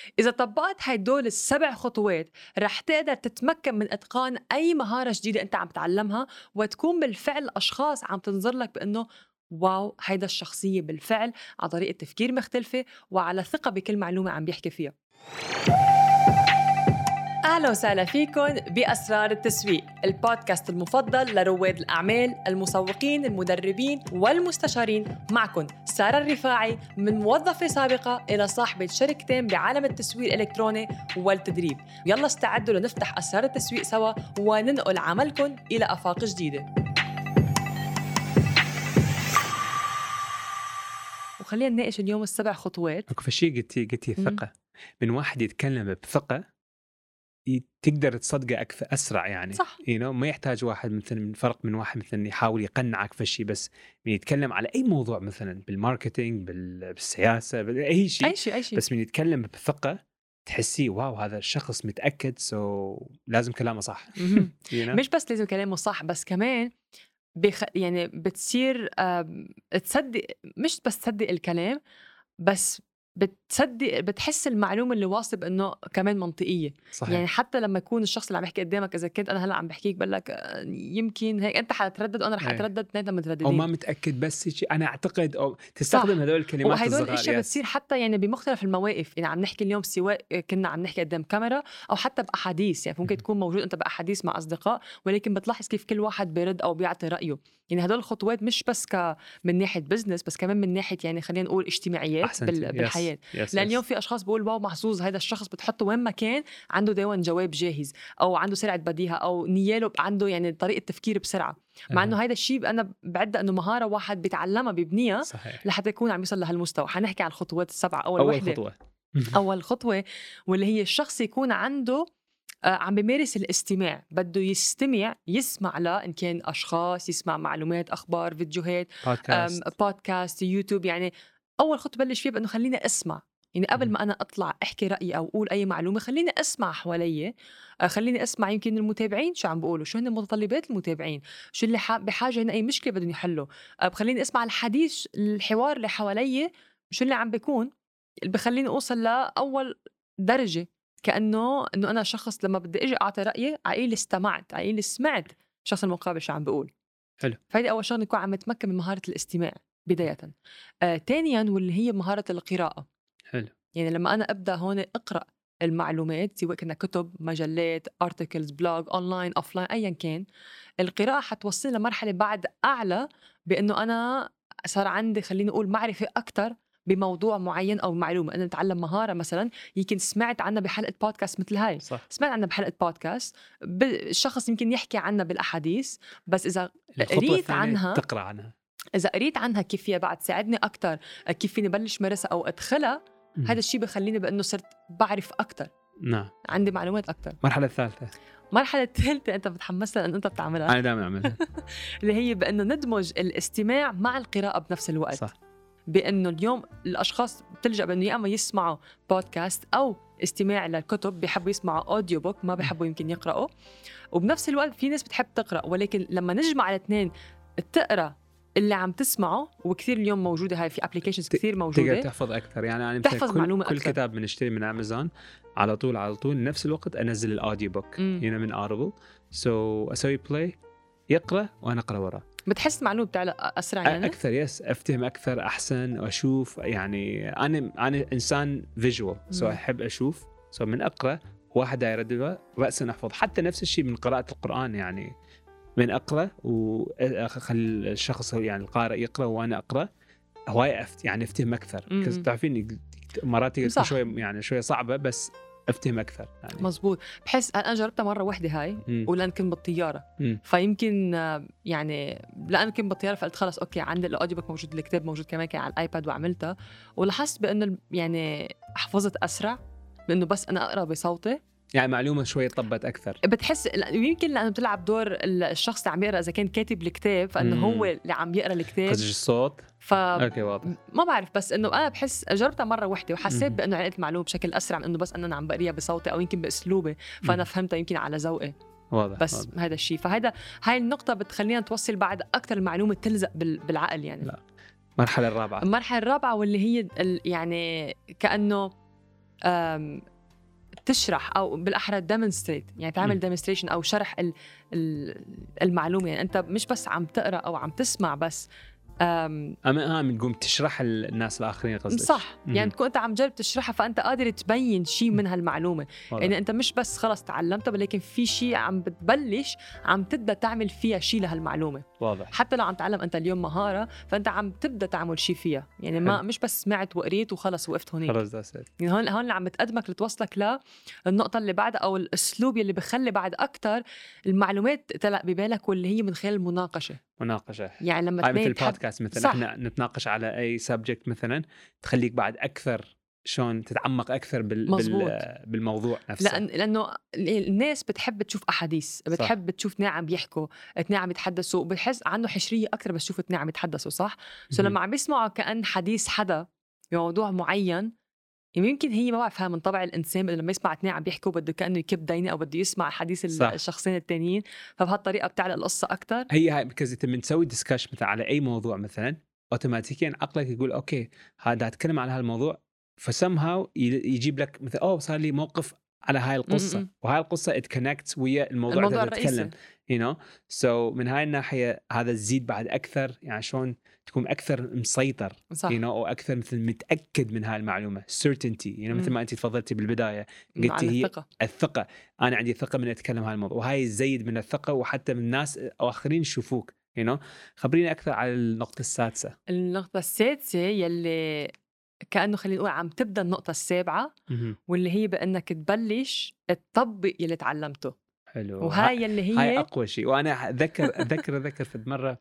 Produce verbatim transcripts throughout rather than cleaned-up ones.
إذا طبقت هيدول السبع خطوات رح تقدر تتمكن من إتقان أي مهارة جديدة أنت عم تعلمها، وتكون بالفعل أشخاص عم تنظر لك بأنه واو هيدا الشخصية بالفعل على طريقة تفكير مختلفة وعلى ثقة بكل معلومة عم بيحكي فيها. أهلا وسهلا فيكن بأسرار التسويق، البودكاست المفضل لرواد الأعمال، المسوقين، المدربين والمستشارين. معكن سارة الرفاعي، من موظفة سابقة إلى صاحبة شركتين بعالم التسويق الإلكتروني والتدريب. يلا استعدوا لنفتح أسرار التسويق سوا وننقل عملكن إلى آفاق جديدة. وخلينا نناقش اليوم السبع خطوات. اكو شيء قلتي قلتي ثقة. من واحد يتكلم بثقة تقدر تصدقه أكثر أسرع يعني. صح. you know, ما يحتاج واحد مثلا من فرق من واحد مثلا يحاول يقنعك في شيء، بس من يتكلم على أي موضوع مثلا بالماركتينج بالسياسة بأي شيء أي شيء أي شيء بس من يتكلم بثقة تحسيه واو هذا الشخص متأكد سو so لازم كلامه صح. you know? مش بس لازم كلامه صح، بس كمان بخ... يعني بتصير تصدق، مش بس تصدق الكلام، بس بتصدق بتحس المعلومة اللي واصل بأنه كمان منطقية. صحيح. يعني حتى لما يكون الشخص اللي عم يحكي قدامك، إذا كنت أنا هلأ عم بحكيك بقول لك يمكن هيك أنت حتردد وأنا رح أتردد، اثنيناتنا مترددين أو ما متأكد بس شيء أنا أعتقد أو تستخدم هذول الكلمات الصغار. وهدول الأشياء بتصير حتى يعني بمختلف المواقف. يعني عم نحكي اليوم سواء كنا عم نحكي قدام كاميرا أو حتى بأحاديث، يعني ممكن تكون موجود أنت بأحاديث مع أصدقاء، ولكن بتلاحظ كيف كل واحد بيرد أو بيعطي رأيه. يعني هدول الخطوات مش بس ك من ناحية بزنس، بس كمان من ناحية يعني خلينا نقول اجتماعيات بال... بالحياة. يس. لأن يس. اليوم في أشخاص بقول واو محظوظ هذا الشخص بتحطه وين ما كان عنده دايما جواب جاهز، أو عنده سرعة بديهة، أو نياله عنده يعني طريقة تفكير بسرعة. مع أنه هذا الشيء أنا بعد أنه مهارة واحد بيتعلمها بيبنيها لحتى يكون عم يوصل لهالمستوى. حنحكي عن الخطوات السبعة. أول, أول وحدة خطوة أول خطوة واللي هي الشخص يكون عنده آه عم بيمارس الاستماع. بده يستمع، يسمع لا إن كان أشخاص، يسمع معلومات، أخبار، فيديوهات، بودكاست, بودكاست يوتيوب. يعني أول خطوة بلش فيها بأنه خليني أسمع. يعني قبل ما أنا أطلع أحكي رأيي أو أقول أي معلومة خليني أسمع حوالي، آه خليني أسمع يمكن المتابعين شو عم بيقولوا، شو هن متطلبات المتابعين، شو اللي بحاجة هنا، أي مشكلة بدهم يحلوا. آه خليني أسمع الحديث، الحوار اللي حوالي شو اللي عم بيكون، اللي بخليني أوصل لأول درجة، كأنه إنه أنا شخص لما بدي أجي أعطي رأيي عقيل استمعت، عقيل سمعت الشخص المقابل شو عم بيقول. حلو. فهذه أول شغلة نكون عم نتمكن من مهارة الاستماع بداية. آه، تانياً واللي هي مهارة القراءة. حلو. يعني لما أنا أبدأ هون أقرأ المعلومات، سواء كنا كتب، مجلات، أرتيكلز، بلوج، أونلاين، أوفلاين، أياً كان، القراءة حتوصلني لمرحلة بعد أعلى بأنه أنا صار عندي خليني أقول معرفة أكتر بموضوع معين أو معلومة. أنا نتعلم مهارة مثلا يمكن سمعت عنها بحلقة بودكاست مثل هاي. صح. سمعت عنها بحلقة بودكاست، الشخص يمكن يحكي عنها بالأحاديث، بس إذا قريت عنها تقرأ عنها إذا قريت عنها كيف فيها بعد تساعدني أكتر، كيف فيني بلش مارسها أو أدخلها، هذا الشيء بخليني بأنه صرت بعرف أكتر. نعم. عندي معلومات أكتر. مرحلة الثالثة مرحلة الثالثة أنت بتحمس لها أن أنت بتعملها. أنا دائما أعملها. اللي هي بأنه ندمج الاستماع مع القراءة بنفس الوقت. صح. بأنه اليوم الأشخاص بتلجأ بأنه يا أما يسمعوا بودكاست أو استماع للكتب، بيحبوا يسمعوا أوديو بوك، ما بيحبوا يمكن يقرأوا. وبنفس الوقت في ناس بتحب تقرأ، ولكن لما نجمع الاثنين، تقرأ اللي عم تسمعه، وكثير اليوم موجودة هاي في أبليكيشنز كثير موجودة، تقدر تحفظ أكثر. يعني أنا تحفظ كل, معلومة كل أكثر. كتاب بنشتري من أمازون على طول على طول نفس الوقت أنزل الأوديو بوك هنا من أوربل، سو so, أسوي بلاي يقرأ وأنا أقرأ وراه. بتحس معلومة بتعلق أسرع يعني؟ أكثر يس أفتهم أكثر أحسن وأشوف. يعني أنا أنا إنسان فيجوال، سو أحب أشوف. سو من أقرأ واحد يردد رأسا أحفظ. حتى نفس الشيء من قراءة القرآن، يعني من أقرأ وأخلي الشخص يعني القارئ يقرأ وأنا أقرأ هواي أفت يعني أفتهم أكثر. كذا تعرفين مرات تكون شوي يعني شوي صعبة بس أفتهم أكثر يعني. مزبوط. بحس أنا جربتها مرة واحدة هاي، ولأن كنت بالطيارة، مم. فيمكن يعني لأن كنت بالطيارة فقلت خلص أوكي عندي الأوديو بوك موجود، الكتاب موجود كمان كان على الآيباد وعملتها، ولاحظت بأنه يعني حفظت أسرع لأنه بس أنا أقرأ بصوتي. يعني معلومة شوية طبت أكثر. بتحس يمكن لأنه بتلعب دور الشخص اللي عم يقرأ، إذا كان كاتب الكتاب فإنه مم. هو اللي عم يقرأ الكتاب خزج الصوت. ف أوكي واضح. ما بعرف، بس إنه أنا بحس جربتها مرة واحدة وحسيت بأنه عقلت المعلومة بشكل أسرع من إنه بس أنا عم بقريها بصوتي أو يمكن بأسلوبي، فأنا فهمتها يمكن على ذوقي. واضح. بس واضح. هذا الشيء، فهذا هاي النقطة بتخلينا توصل بعد أكتر المعلومة تلزق بالعقل يعني. لا. المرحلة الرابعة. المرحلة الرابعة واللي هي يعني كأنه أم تشرح او بالاحرى ديمونستريت، يعني تعمل ديمونستريشن او شرح ال- ال- المعلومه. يعني انت مش بس عم تقرا او عم تسمع بس. أم اما اه بنقوم تشرح الناس الاخرين قصدك. صح، مم. يعني تكون انت عم تجرب تشرحها فانت قادر تبين شيء من هالمعلومه. واضح. يعني انت مش بس خلص تعلمتها، ولكن في شيء عم بتبلش عم تبدا تعمل فيها شيء لهالمعلومه. واضح. حتى لو عم تعلم انت اليوم مهاره، فانت عم تبدا تعمل شيء فيها. يعني ما حلو. مش بس سمعت وقريت وخلص وقفت هونيك. خلص ده سيد. يعني هون هون اللي عم بتقدمك لتوصلك للنقطه اللي بعدها، او الاسلوب يلي بخلي بعد اكثر المعلومات تلق ببالك، واللي هي من خلال المناقشه. مناقشه. يعني لما هاي مثل تبين تحب البودكاست مثلا، صح. احنا نتناقش على اي سبجكت مثلا، تخليك بعد اكثر شلون تتعمق اكثر بال... بال... بالموضوع نفسه. لأن لانه الناس بتحب تشوف احاديث، بتحب صح. تشوف اثنين عم بيحكوا، اثنين عم يتحدثوا، بحس عنده حشريه اكثر بس تشوف اثنين عم يتحدثوا. صح. سو لما عم يسمعوا كأن حديث حدا بموضوع معين، يعني يمكن هي ما بعرفها من طبع الانسان، لما يسمع اثنين عم بيحكوا بده كانه يكب دينه او بده يسمع حديث صح. الشخصين التانيين، فبهالطريقه بتعلق القصه اكثر. هي هاي بكز انت من تسوي ديسكشن مثلا على اي موضوع مثلا، اوتوماتيكيا عقلك يقول اوكي هذا اتكلم على هالموضوع، فسمهاو يجيب لك مثلا اوه صار لي موقف على هاي القصه، م-م. وهاي القصه ات كونكتس ويا الموضوع, الموضوع اللي تتكلم يو نو سو من هاي الناحيه هذا تزيد بعد اكثر، يعني شلون تكون اكثر مسيطر يو you know, او اكثر مثل متاكد من هاي المعلومه certainty يعني مثل ما انت تفضلتي بالبدايه قلتي هي الثقة. الثقه انا عندي ثقه من اتكلم هاي الموضوع، وهاي تزيد من الثقه وحتى من الناس او اخرين يشوفوك يو you know. خبريني اكثر على النقطه السادسه. النقطه السادسه يلي كأنه خلينا نقول عم تبدأ النقطة السابعة، واللي هي بأنك تبلش تطبق يلي تعلمته. حلو. وهاي يلي هي هاي أقوى شيء. وأنا أذكر أذكر أذكر في مرة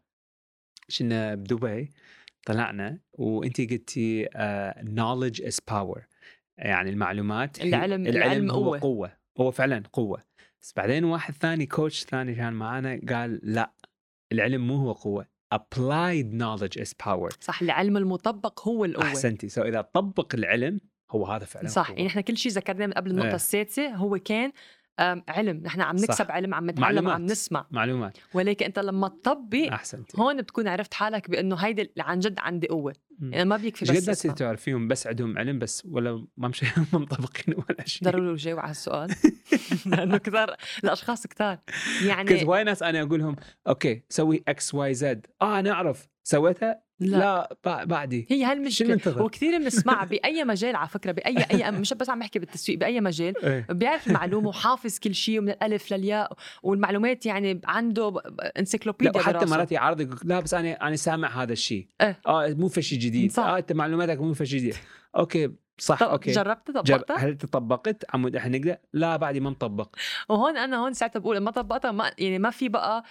شنا بدبي طلعنا وأنتي قلتي uh, knowledge is power، يعني المعلومات العلم العلم, العلم هو قوة. قوة، هو فعلا قوة. بس بعدين واحد ثاني كوتش ثاني كان معنا قال لا، العلم مو هو قوة، applied knowledge is power. صح، العلم المطبق هو القوة. أحسنتي. سو إذا طبق العلم هو هذا فعلا صح قوة. يعني إحنا كل شيء ذكرناه من قبل النقطة ايه. السادسة هو كان علم، نحن عم نكسب صح. علم، عم نتعلم، معلومات. عم نسمع معلومات. ولكن أنت لما تطبق أحسنتي. هون بتكون عرفت حالك بأنه هيدا اللي عن جد عندي قوة. يعني ما بيكفي بس جدا سيد تعرفيهم بس عندهم علم بس ولا ما مشي ما مطبقين ولا شيء. ضروري جاوب على السؤال لأنه كثار الأشخاص كثار يعني كذا واي ناس أنا أقول لهم أوكي سوي إكس واي زد آه نعرف سويتها لا, لا بعدي. هي هالمشكلة وكثير بنسمع بأي مجال على فكرة، بأي أي مش بس عم بحكي بالتسويق، بأي مجال بيعرف المعلومة وحافظ كل شيء من الألف للياء والمعلومات، يعني عنده انسيكلوبيديا. حتى مرات يعارض يقول لا بس أنا أنا سامع هذا الشيء اه, آه مو في شيء جديد صح. اه أنت معلوماتك مو في شيء جديد. أوكي صح أوكي جربت طبقتها؟ هل تطبقت عمود إحنا نقدر؟ لا بعدي ما مطبق. وهون أنا هون ساعتها بقول ما طبقتها ما يعني ما في بقى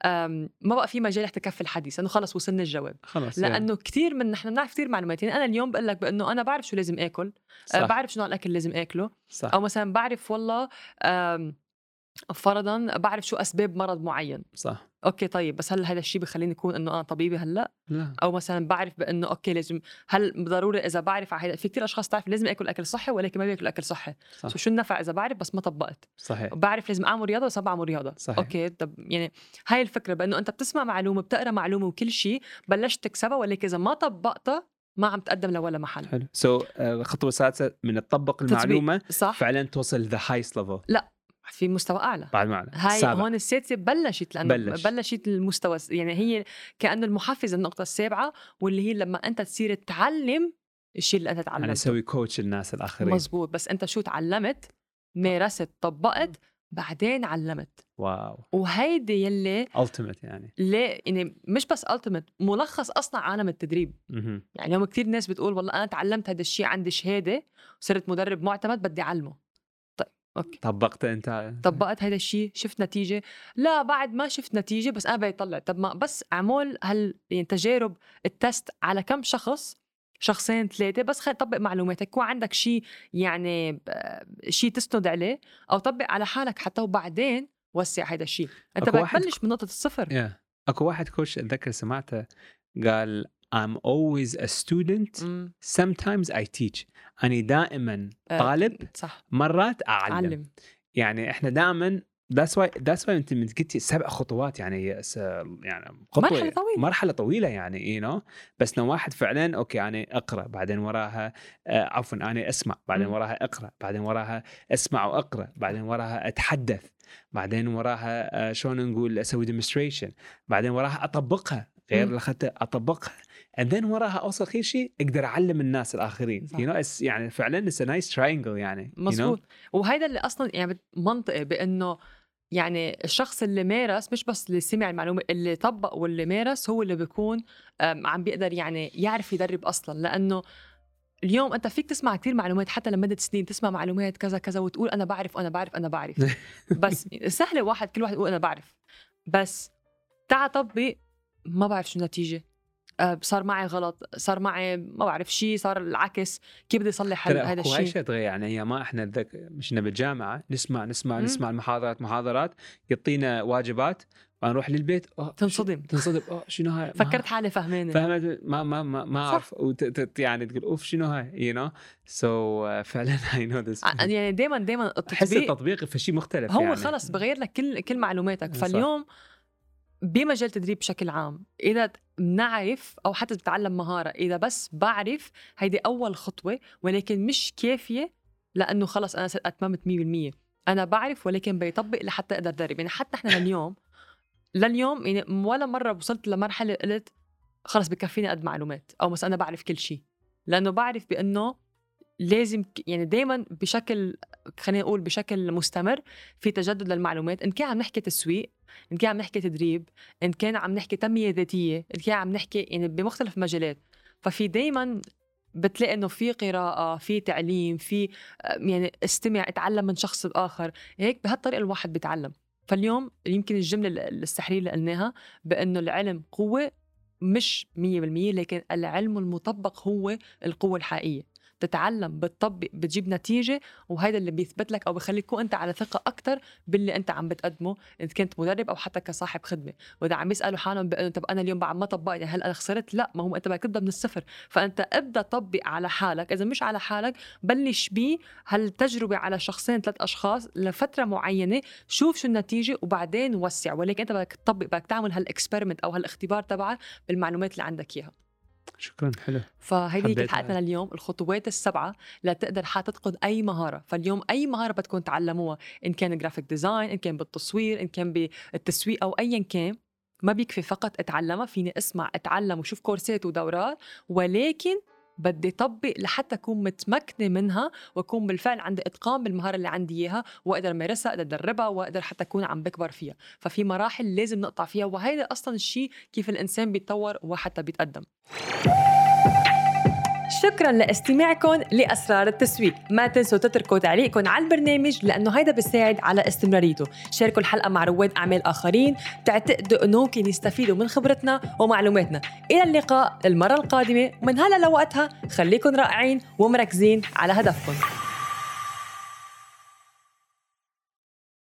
ما بقى في مجال حتى كفي الحديث، انه خلص وصلنا الجواب خلص. لانه يعني. كثير من نحن بنعرف كثير معلومات. يعني انا اليوم بقول لك بانه انا بعرف شو لازم اكل صح. بعرف شو نوع الاكل لازم اكله صح. او مثلا بعرف والله فرضا بعرف شو اسباب مرض معين صح. اوكي طيب بس هل هذا الشيء بخليني اكون انه انا طبيبي هلا؟ لا. او مثلا بعرف بانه اوكي لازم، هل ضروري اذا بعرف على في كثير اشخاص تعرف لازم اكل اكل صحي ولكن ما بياكل اكل صحي، شو شو النفع اذا بعرف بس ما طبقت؟ صحيح. بعرف لازم اعمل رياضه بس ما بعمل رياضه صحيح. اوكي طب يعني هاي الفكره بانه انت بتسمع معلومه بتقرا معلومه وكل شيء بلشت تكسبها، ولكن اذا ما طبقتها ما عم تقدم لولا محل. حلو. سو so, الخطوه uh, السادسه من تطبق المعلومه صح. فعلا توصل ذا هايست ليفل. لا في مستوى اعلى بعد معنا. هاي سابع. هون السادسه بلشت لانه بلش. بلشت المستوى، يعني هي كأنه المحفز النقطه السابعه، واللي هي لما انت تصير تعلم الشيء اللي انت تعلمته. انا اسوي كوتش الناس الاخرين. مزبوط. بس انت شو تعلمت، مارست، طبقت، بعدين علمت. واو. وهيدي يلي ultimate يعني ليه يعني مش بس ultimate، ملخص اصلا عالم التدريب. م-م. يعني يوم كتير ناس بتقول والله انا تعلمت هذا الشيء، عندي شهاده وصرت مدرب معتمد بدي اعلمه. طيب اوكي طبقت انت؟ طبقت هذا الشيء، شفت نتيجه؟ لا بعد ما شفت نتيجه بس انا بيطلع. طب ما بس اعمل هال يعني تجارب التست على كم شخص، شخصين ثلاثة بس، خلي طبق معلوماتك، يكون عندك شيء يعني شيء تستند عليه أو طبق على حالك حتى، وبعدين وسع هذا الشيء. أنت بتبلش من نقطة الصفر. yeah. أكو واحد كوش أتذكر سمعته قال I'm always a student م. sometimes I teach. أنا دائما طالب صح. مرات أعلم. أعلم. يعني إحنا دائما that's why that's why انت من قلتي سبع خطوات يعني هي س- يعني خطوة مرحلة طويلة. مرحله طويله يعني you know بس لو واحد فعلا اوكي انا اقرا بعدين وراها آه عفوا انا اسمع بعدين مم. وراها اقرا بعدين وراها اسمع واقرا بعدين وراها اتحدث بعدين وراها آه شلون نقول اسوي demonstration بعدين وراها اطبقها غير مم. الخطة اطبقها and then وراها اوصل خير شيء اقدر اعلم الناس الاخرين صح. you know it's يعني فعلا it's a nice triangle يعني you know مزبوط. وهيدا اللي اصلا يعني منطقي بانه يعني الشخص اللي مارس مش بس اللي سمع المعلومه، اللي طبق واللي مارس هو اللي بيكون أم، عم بيقدر يعني يعرف يدرب اصلا. لانه اليوم انت فيك تسمع كتير معلومات حتى لمده سنين، تسمع معلومات كذا كذا وتقول انا بعرف انا بعرف انا بعرف بس سهله واحد كل واحد يقول انا بعرف، بس تعا طبق ما بعرف شو النتيجه، أه، صار معي غلط، صار معي ما بعرف شيء، صار العكس، كيف بدي اصلح ترى هذا اكو هاي الشيء؟ شيء تغير يعني هي ما احنا ذك مشنا بالجامعه نسمع نسمع مم. نسمع المحاضرات محاضرات يعطينا واجبات ونروح للبيت اه تنصدم. شو- تنصدم اه شنو هاي ما- فكرت حالي فهمانه. فهمت ما ما ما ما صح. اعرف وت- ت- يعني تقول اوف شنو هاي you know so uh, فعلا I know this ع- يعني دايما دايما احس التطبيق التطبيق في شيء مختلف هو يعني. خلص بغير لك كل كل معلوماتك. صح. فاليوم بمجال التدريب بشكل عام اذا بنعرف او حتى بتعلم مهاره، اذا بس بعرف هيدي اول خطوه، ولكن مش كافيه لانه خلص انا اتممت مية بالمية. انا بعرف ولكن بيطبق لحتى اقدر ادرب. يعني حتى احنا لليوم لليوم يعني ولا مره وصلت لمرحله قلت خلص بكفيني قد معلومات او مثلا انا بعرف كل شيء، لانه بعرف بانه لازم ك- يعني دايما بشكل خلينا نقول بشكل مستمر في تجدد للمعلومات. ان كان عم نحكي تسويق، ان كان عم نحكي تدريب، ان كان عم نحكي تنميه ذاتيه، ان كان عم نحكي يعني بمختلف مجالات، ففي دايما بتلاقي انه في قراءه، في تعليم، في آه، يعني استمع اتعلم من شخص اخر. هيك بهالطريقه الواحد بيتعلم. فاليوم يمكن الجمله ال- السحريه اللي قلناها بانه العلم قوه مش مية بالمية، لكن العلم المطبق هو القوه الحقيقيه. تتعلم بتطبق بتجيب نتيجة، وهذا اللي بيثبت لك أو بيخليك تكون أنت على ثقة أكتر باللي أنت عم بتقدمه، إن كنت مدرب أو حتى كصاحب خدمة. وإذا عم يسألوا حالهم بأنه طب أنا اليوم بعد ما طبقني هل أنا خسرت؟ لا، ما هو أنت بدك تبدأ من الصفر. فأنت ابدأ طبق على حالك، إذا مش على حالك بلش بيه هالتجربة على شخصين ثلاث أشخاص لفترة معينة، شوف شو النتيجة وبعدين وسع. ولكن أنت بدك تطبق، بدك تعمل هالإكسبيرمنت أو هالاختبار تبعك بالمعلومات اللي عندك إياها. شكرا حلو. فهيدي هي حبيت حلقتنا لليوم، الخطوات السبعة لتقدر حتتقن أي مهارة. فاليوم أي مهارة بدكم تعلموها، إن كان جرافيك ديزاين، إن كان بالتصوير، إن كان بالتسويق أو أيا كان، ما بيكفي فقط اتعلمها. فيني اسمع اتعلم وشوف كورسات ودورات، ولكن بدي طبق لحتى أكون متمكنة منها وأكون بالفعل عندي إتقان بالمهارة اللي عندي إياها، وأقدر مارسها، أقدر أدربها، وأقدر حتى أكون عم بكبر فيها. ففي مراحل لازم نقطع فيها، وهذا أصلا الشيء كيف الإنسان بيتطور وحتى بيتقدم. شكراً لاستماعكم لأسرار التسويق. ما تنسوا تتركوا تعليقكم على البرنامج لأنه هيدا بيساعد على استمراريته. شاركوا الحلقة مع رواد أعمال آخرين تعتقدوا أنه ممكن يستفيدوا من خبرتنا ومعلوماتنا. إلى اللقاء المرة القادمة، من هلا لوقتها خليكن رائعين ومركزين على هدفكم.